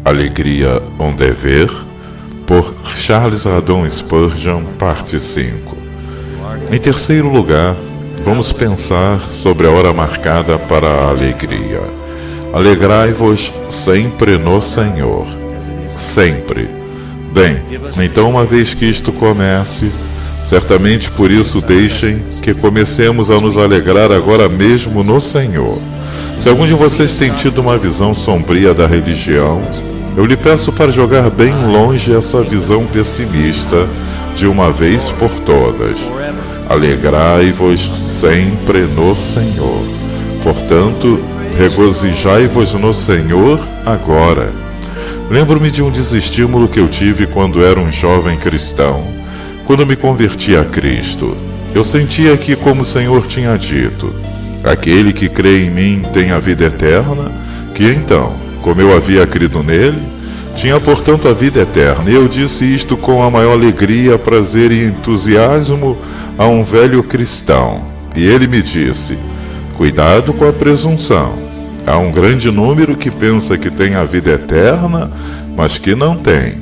Alegria, um dever, por Charles Haddon Spurgeon, parte 5. Em terceiro lugar, vamos pensar sobre a hora marcada para a alegria. Alegrai-vos sempre no Senhor. Sempre. Bem, então uma vez que isto comece, certamente por isso deixem que comecemos a nos alegrar agora mesmo no Senhor. Se algum de vocês tem tido uma visão sombria da religião, eu lhe peço para jogar bem longe essa visão pessimista de uma vez por todas. Alegrai-vos sempre no Senhor. Portanto, regozijai-vos no Senhor agora. Lembro-me de um desestímulo que eu tive quando era um jovem cristão, quando me converti a Cristo. Eu sentia que, como o Senhor tinha dito, aquele que crê em mim tem a vida eterna, que então, como eu havia crido nele, tinha portanto a vida eterna. E eu disse isto com a maior alegria, prazer e entusiasmo a um velho cristão. E ele me disse: cuidado com a presunção. Há um grande número que pensa que tem a vida eterna, mas que não tem.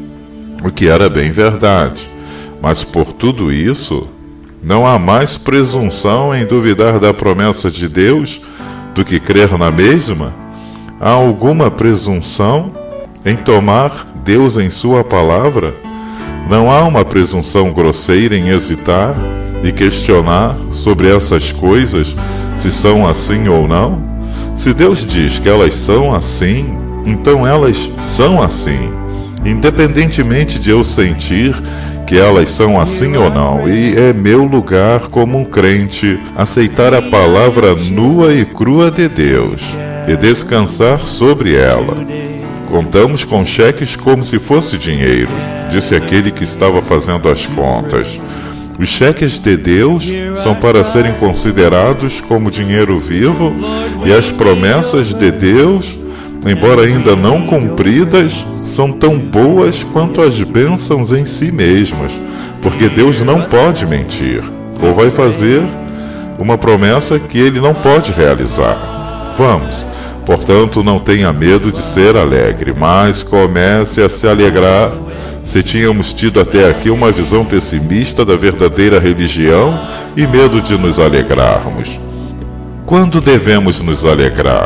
O que era bem verdade. Mas por tudo isso, não há mais presunção em duvidar da promessa de Deus do que crer na mesma? Há alguma presunção em tomar Deus em sua palavra? Não há uma presunção grosseira em hesitar e questionar sobre essas coisas, se são assim ou não? Se Deus diz que elas são assim, então elas são assim, independentemente de eu sentir que elas são assim ou não. E é meu lugar como um crente aceitar a palavra nua e crua de Deus e descansar sobre ela. Contamos com cheques como se fosse dinheiro, disse aquele que estava fazendo as contas. Os cheques de Deus são para serem considerados como dinheiro vivo, e as promessas de Deus, embora ainda não cumpridas, são tão boas quanto as bênçãos em si mesmas, porque Deus não pode mentir, ou vai fazer uma promessa que ele não pode realizar. Vamos, portanto, não tenha medo de ser alegre, mas comece a se alegrar. Se tínhamos tido até aqui uma visão pessimista da verdadeira religião e medo de nos alegrarmos. Quando devemos nos alegrar?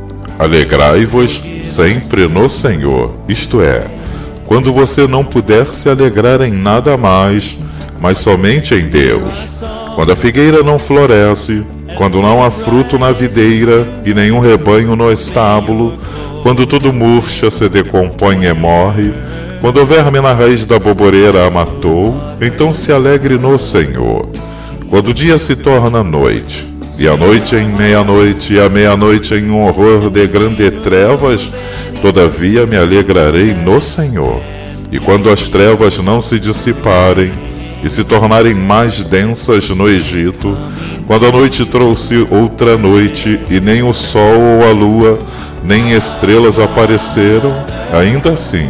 Alegrai-vos sempre no Senhor, isto é, quando você não puder se alegrar em nada mais, mas somente em Deus. Quando a figueira não floresce, quando não há fruto na videira e nenhum rebanho no estábulo, quando tudo murcha, se decompõe e morre, quando o verme na raiz da boboreira a matou, então se alegre no Senhor. Quando o dia se torna noite, e a noite em meia-noite, e a meia-noite em um horror de grandes trevas, todavia me alegrarei no Senhor. E quando as trevas não se dissiparem, e se tornarem mais densas no Egito, quando a noite trouxe outra noite, e nem o sol ou a lua, nem estrelas apareceram, ainda assim,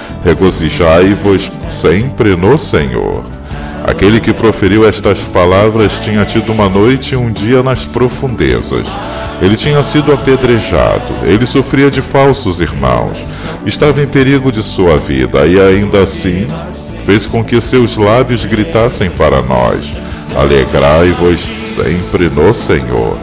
regozijai-vos sempre no Senhor. Aquele que proferiu estas palavras tinha tido uma noite e um dia nas profundezas. Ele tinha sido apedrejado, ele sofria de falsos irmãos, estava em perigo de sua vida, e ainda assim fez com que seus lábios gritassem para nós: alegrai-vos sempre no Senhor.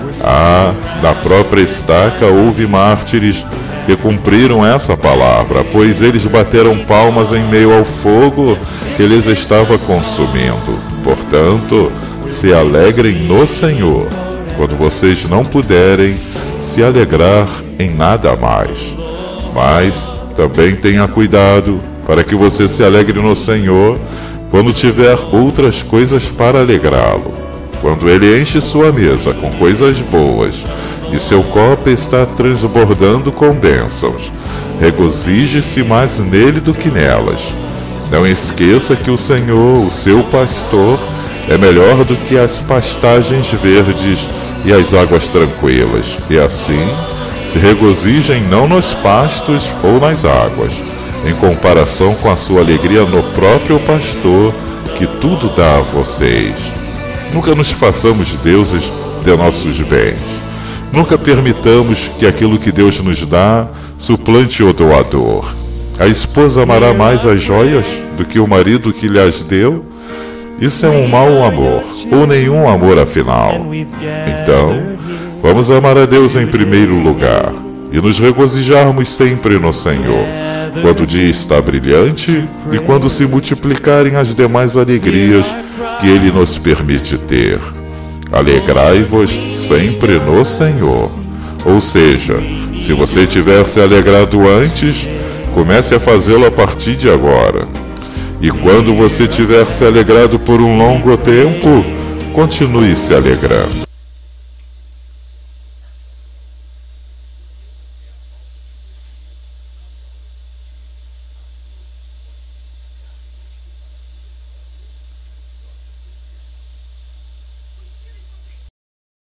Na própria estaca houve mártires que cumpriram essa palavra, pois eles bateram palmas em meio ao fogo que lhes estava consumindo. Portanto, se alegrem no Senhor, quando vocês não puderem se alegrar em nada mais. Mas também tenha cuidado para que você se alegre no Senhor quando tiver outras coisas para alegrá-lo. Quando ele enche sua mesa com coisas boas e seu copo está transbordando com bênçãos, regozije-se mais nele do que nelas. Não esqueça que o Senhor, o seu pastor, é melhor do que as pastagens verdes e as águas tranquilas. E assim, se regozijem não nos pastos ou nas águas, em comparação com a sua alegria no próprio pastor, que tudo dá a vocês. Nunca nos façamos deuses de nossos bens, Nunca permitamos que aquilo que Deus nos dá suplante o doador. A esposa amará mais as joias do que o marido que lhe as deu? Isso é um mau amor, ou nenhum amor afinal. Então, vamos amar a Deus em primeiro lugar e nos regozijarmos sempre no Senhor, quando o dia está brilhante e quando se multiplicarem as demais alegrias que Ele nos permite ter. Alegrai-vos sempre no Senhor. Ou seja, se você tiver se alegrado antes, comece a fazê-lo a partir de agora. E quando você tiver se alegrado por um longo tempo, continue se alegrando.